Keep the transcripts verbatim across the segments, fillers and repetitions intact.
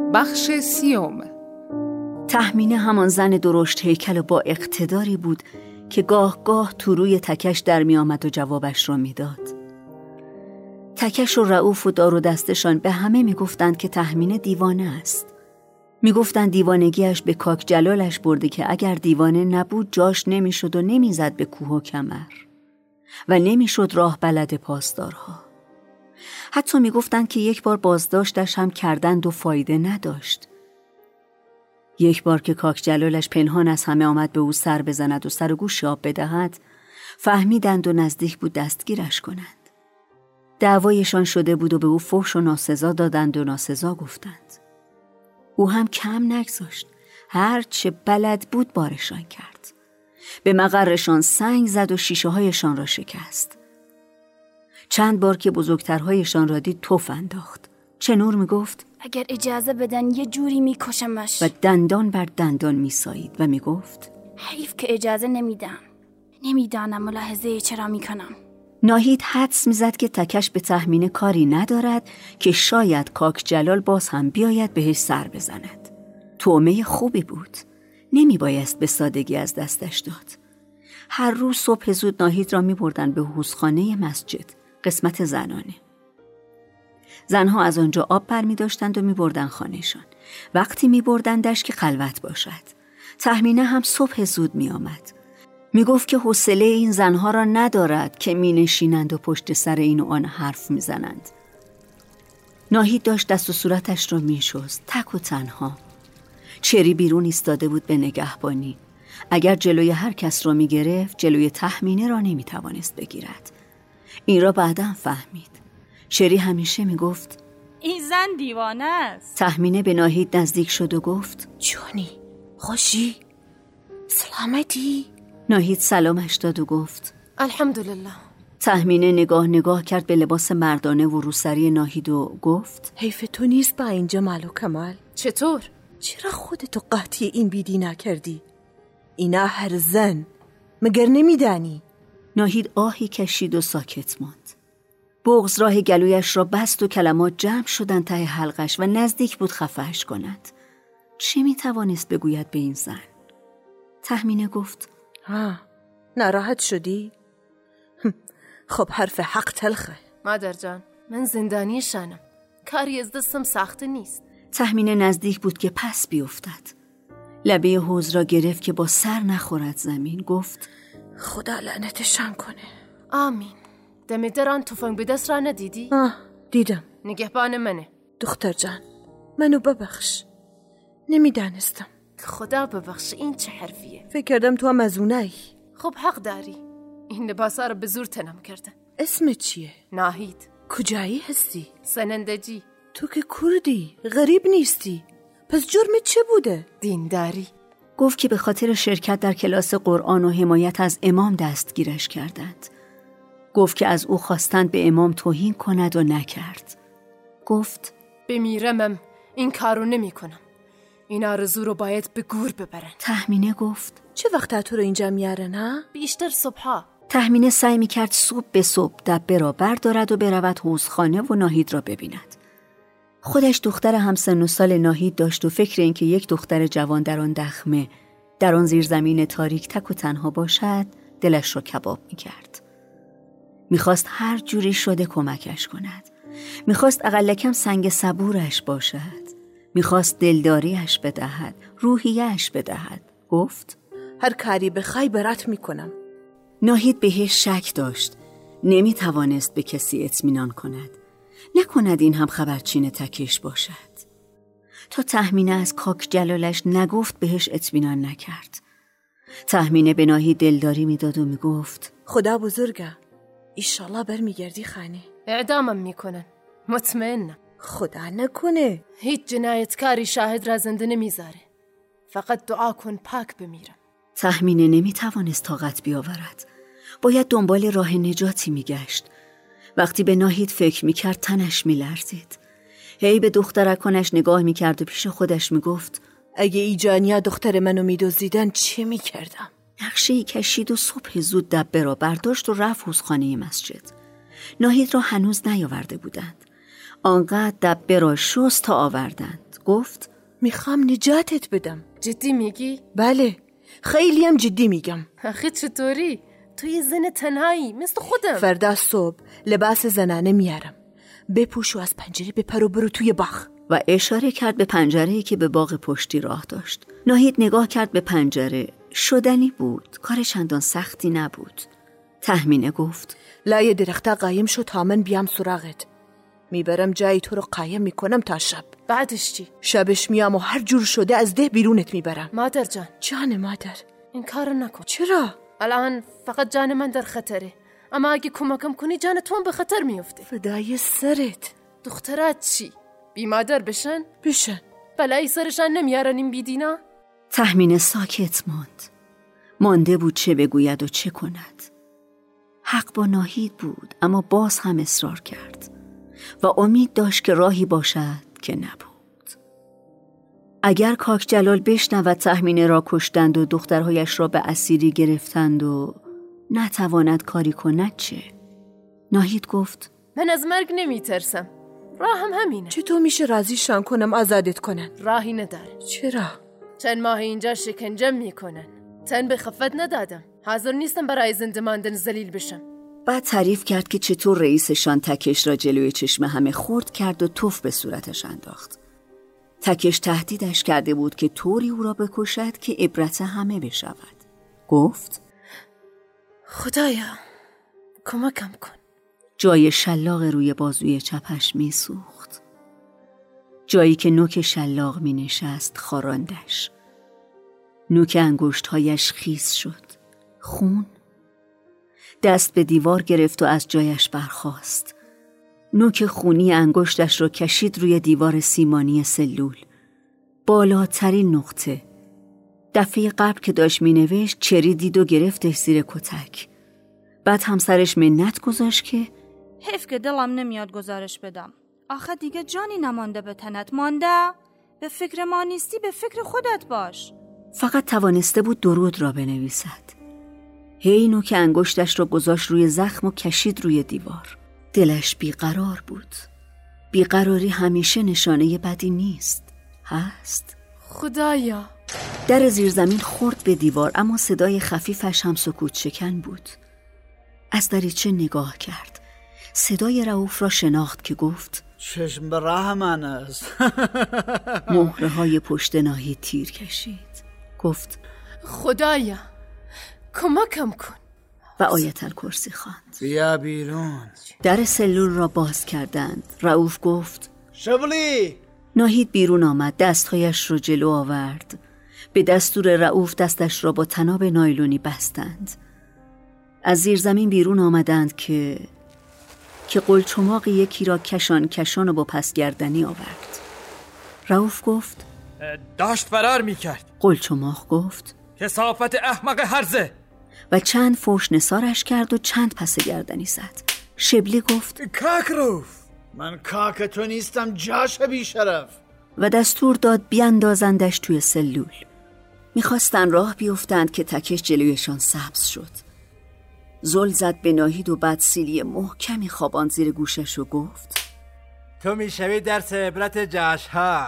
بخش سیوم. تهمینه همان زن درشت هیکل و با اقتداری بود که گاه گاه تو روی تکش در می آمد و جوابش را می داد. تکش و رعوف و دار و دستشان به همه می گفتند که تهمینه دیوانه است. می گفتند دیوانگیش به کاک جلالش برده که اگر دیوانه نبود جاش نمی شد و نمی زد به کوه و کمر و نمی شد راه بلد پاسدارها. حتی می گفتند که یک بار بازداشتش هم کردند و فایده نداشت. یک بار که کاک جلالش پنهان از همه آمد به او سر بزند و سر و گوش آب بدهد، فهمیدند و نزدیک بود دستگیرش کنند. دعوایشان شده بود و به او فحش و ناسزا دادند و ناسزا گفتند. او هم کم نگذاشت، هر چه بلد بود بارشان کرد. به مقرشان سنگ زد و شیشه هایشان را شکست. چند بار که بزرگترهایشان را دید توف انداخت. چنور می گفت اگر اجازه بدن یه جوری می کشمش و دندان بر دندان می سایید و می گفت حیف که اجازه نمیدم. نمیدانم ملاحظه چرا می کنم. ناهید حدس می زد که تکش به تهمینه کاری ندارد که شاید کاک جلال باز هم بیاید بهش سر بزند. طعمه خوبی بود، نمی بایست به سادگی از دستش داد. هر روز صبح زود ناهید را می بردن به حوضخانه مسجد، قسمت زنانه. زنها از آنجا آب بر می داشتند و می بردن خانهشان. وقتی می بردندش که خلوت باشد. تهمینه هم صبح زود می آمد. می گفت که حوصله این زنها را ندارد که می نشینند و پشت سر این و آن حرف می زنند. ناهید داشت دست و صورتش را می شست، تک و تنها. چری بیرون ایستاده بود به نگهبانی. اگر جلوی هر کس را می گرفت، جلوی تهمینه را نمی توانست بگیرد. این را بعداً فهمید. چری همیشه می گفت این زن دیوانه است. تهمینه به ناهید نزدیک شد و گفت جونی، خوشی؟ سلامتی؟ ناهید سلامش داد و گفت الحمدلله. تهمینه نگاه نگاه کرد به لباس مردانه و روسری ناهید و گفت حیف تو نیست با این جمال و کمال. چطور؟ چرا خودتو قحطی این بیدی نکردی؟ اینا هر زن، مگر نمیدانی؟ ناهید آهی کشید و ساکت ماند. بغض راه گلویش را بست و کلمات جمع شدند ته حلقش و نزدیک بود خفهش کند. چه میتوانست بگوید به این زن؟ تهمینه گفت ها، ناراحت شدی؟ خب حرف حق تلخه. مادر جان، من زندانی شانم، کاری از دستم سخت نیست. تهمینه نزدیک بود که پس بیفتد. لبه حوض را گرفت که با سر نخورد زمین. گفت خدا لعنتشان کنه. آمین. دم دران تفنگ به دست را ندیدی؟ آه، دیدم. نگهبان منه. دختر جان، منو ببخش، نمیدانستم. خدا ببخش، این چه حرفیه؟ فکر کردم تو هم از اونایی. خب حق داری، این لباسا رو به زور تنم کردن. اسمت چیه؟ ناهید. کجایی هستی؟ سنندجی. تو که کردی، غریب نیستی، پس جرمت چه بوده؟ دینداری. گفت که به خاطر شرکت در کلاس قرآن و حمایت از امام دستگیرش کردند. گفت که از او خواستند به امام توهین کند و نکرد. گفت بمیرمم این کارو نمی کنم. این آرزو رو باید به گور ببرن. تهمینه گفت چه وقت تو رو اینجا میارن ها؟ بیشتر صبحا. تهمینه سعی میکرد صبح به صبح دبه را بردارد و برود حوضخانه و ناهید را ببیند. خودش دختر همسن و سال ناهید داشت و فکر این که یک دختر جوان در آن دخمه، در آن زیرزمین تاریک تک و تنها باشد، دلش را کباب میکرد. میخواست هر جوری شده کمکش کند. میخواست اقل کم سنگ صبورش باشد. میخواست دلداریش بدهد، روحیش بدهد. گفت هر کاری بخوای برات میکنم. ناهید بهش شک داشت. نمیتوانست به کسی اطمینان کند. نکند این هم خبرچین تکیش باشد. تا تهمینه از کاک جلالش نگفت بهش اطمینان نکرد. تهمینه به ناهید دلداری میداد و میگفت خدا بزرگه، ایشالله برمیگردی خانه. اعدامم میکنن، مطمئنم. خدا نکنه. هیچ جنایتکاری شاهد را زنده نمیذاره. فقط دعا کن پاک بمیرم. تهمینه نمیتوانست طاقت بیاورد. باید دنبال راه نجاتی میگشت. وقتی به ناهید فکر میکرد تنش میلرزید. هی به دخترکانش نگاه میکرد و پیش خودش میگفت اگه ایجانیا دختر منو میدزدیدن چه میکردم؟ نقشه‌ای کشید و صبح زود دبه را برداشت و رفت حوضخانه مسجد. ناهید را هنوز نیاورده بودند. آنقدر دبه را شست تا آوردند. گفت میخوام نجاتت بدم. جدی میگی؟ بله، خیلی هم جدی میگم. آخه چطوری؟ تو یه زن تنهایی مثل خودم. فردا صبح لباس زنانه میارم، بپوش و از پنجره بپر و برو توی باغ. و اشاره کرد به پنجره‌ای که به باغ پشتی راه داشت. ناهید نگاه کرد به پنجره. شدنی بود، کار چندان سختی نبود. تهمینه گفت لای درخته قایم شو تا من بیام سراغت. میبرم جایی تو رو قایم میکنم تا شب. بعدش چی؟ شبش میام و هر جور شده از ده بیرونت میبرم. مادر جان. جان مادر. این کارو نکن. چرا؟ الان فقط جان من در خطره، اما اگه کمکم کنی جان تو هم به خطر میفته. فدای سرت. دخترات چی؟ بی مادر بشن؟ بشن. بلایی سرشان نمیارن این بیدینا؟ تهمینه ساکت ماند. مانده بود چه بگوید و چه کند. حق با ناهید بود، اما باز هم اصرار کرد و امید داشت که راهی باشد که نبود. اگر کاک جلال بشنود تهمینه را کشتند و دخترهایش را به اسیری گرفتند و نتواند کاری کند چه؟ ناهید گفت من از مرگ نمی ترسم، راه هم همینه. چطور میشه راضیشان کنم آزادت کنن؟ راهی نداره. چرا؟ چند ماه اینجا شکنجه میکنن، تن به خفت ندادم، حاضر نیستم برای زنده ماندن ذلیل بشم. بعد تعریف کرد که چطور رئیسشان تکش را جلوی چشم همه خرد کرد و توف به صورتش انداخت. تکش تهدیدش کرده بود که طوری او را بکشد که عبرت همه بشود. گفت خدایا کمکم کن. جای شلاق روی بازوی چپش می سوخت. جایی که نوک شلاق می نشست خاراندش. نوک انگشتهایش خیس شد. خون. دست به دیوار گرفت و از جایش برخاست. نوک خونی انگشتش را کشید روی دیوار سیمانی سلول. بالاترین نقطه. دفعه قبل که داشت می نوشت چری دید و گرفتش زیر کتک. بعد همسرش منت گذاشت که حیف که دلم نمیاد گزارش بدم. آخه دیگه جانی نمانده به تنت. مانده؟ به فکر ما نیستی، به فکر خودت باش. فقط توانسته بود درود را بنویسد. هی نوک انگشتش را گذاشت روی زخم و کشید روی دیوار. دلش بیقرار بود. بیقراری همیشه نشانه بدی نیست. هست؟ خدایا. در زیرزمین خورد به دیوار، اما صدای خفیفش هم سکوت شکن بود. از دریچه نگاه کرد. صدای رؤوف را شناخت که گفت چشم به راه من است. مهره های پشت ناهید تیر کشید. گفت خدایا کمکم کن و آیت الکرسی خواند. بیا بیرون. در سلول را باز کردند. رؤوف گفت شبلی. ناهید بیرون آمد. دستهایش را جلو آورد. به دستور رؤوف دستش را با طناب نایلونی بستند. از زیر زمین بیرون آمدند که که قلچماق یکی را کشان کشان و با پسگردنی آورد. رؤوف گفت داشت فرار میکرد. قلچماق گفت کثافت احمق هرزه و چند فوش نثارش کرد و چند پس گردنی زد. شبلی گفت کاک رؤوف، من کاک تو نیستم جاش بی شرف، و دستور داد بیاندازندش توی سلول. میخواستن راه بیفتند که تکش جلویشان سبز شد. زل زد به ناهید و بعد سیلی محکمی خواباند زیر گوشش و گفت تو میشوی درس عبرت جاش ها.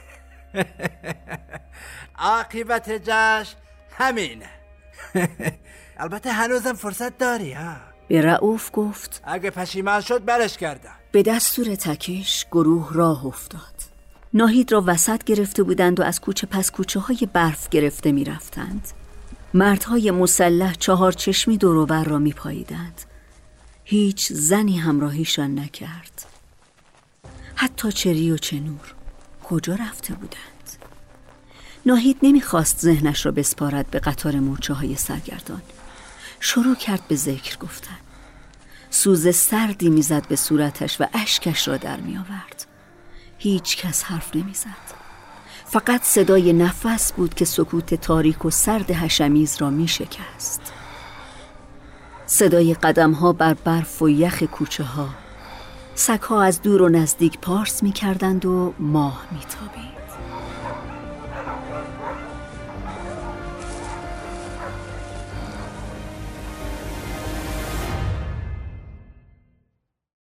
عاقبت جاش همینه. البته هنوزم فرصت داری ها. به رؤوف گفت اگه پشیمان شد برش کردم. به دستور تکش گروه راه افتاد. ناهید را وسط گرفته بودند و از کوچه پس کوچه های برف گرفته می رفتند. مردهای مسلح چهار چشمی دور و بر را می پاییدند. هیچ زنی همراهیشان نکرد. حتی چری و چنور کجا رفته بودند؟ ناهید نمی خواست ذهنش را بسپارد به قطار مورچه های سرگردان. شروع کرد به ذکر گفتن. سوز سردی می زد به صورتش و اشکش را در می آورد. هیچ کس حرف نمی زد. فقط صدای نفس بود که سکوت تاریک و سرد حشمیز را می شکست. صدای قدم ها بر برف و یخ کوچه ها. سگ ها از دور و نزدیک پارس می کردند و ماه می تابید.